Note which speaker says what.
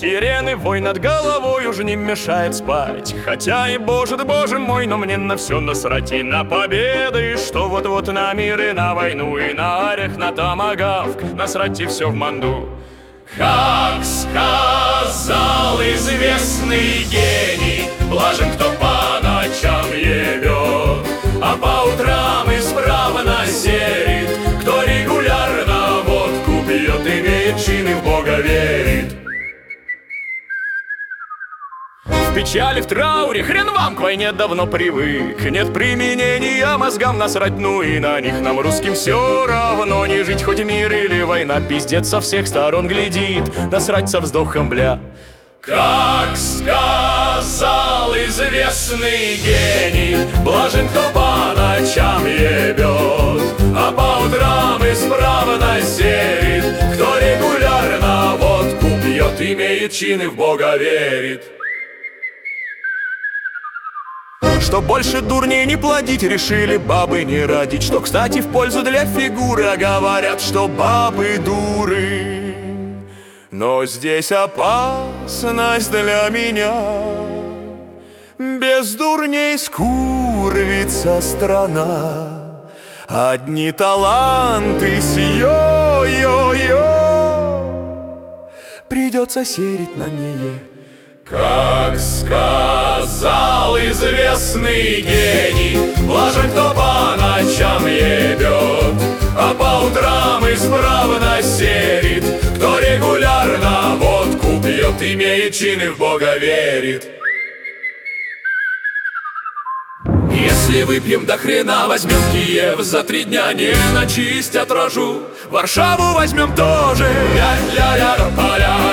Speaker 1: Сирены вой над головой уже не мешает спать. Хотя и боже мой, но мне на все насрать. И на победы, что вот-вот на мир, и на войну, и на орех, на томагавк. Насрать и все в манду. Как сказал известный гений, блажен, кто по ночам ебет, а по утрам исправно серит. Кто регулярно водку пьет, имеет чин и в Бога верит. В печали, в трауре, хрен вам, к войне давно привык. Нет применения мозгам насрать, ну и на них нам, русским, все равно. Не жить хоть мир или война, пиздец со всех сторон глядит. Насрать со вздохом, бля. Как сказал известный гений, блажен, кто по ночам ебет, а по утрам исправно серит. Кто регулярно водку пьет, имеет чин и в Бога верит. Что больше дурней не плодить, решили бабы не родить. Что, кстати, в пользу для фигуры, а говорят, что бабы дуры. Но здесь опасность для меня. Без дурней скурвится страна. Одни таланты с йо-йо-йо. Придется серить на ней. Как сказал известный гений, блажен, кто по ночам ебет, а по утрам исправно серит. Кто регулярно водку пьет, имеет чин и в Бога верит. Если выпьем до хрена, возьмем Киев, за 3 дня не начистят рожу. Варшаву возьмем тоже, ля-ля-ля-ля-ля.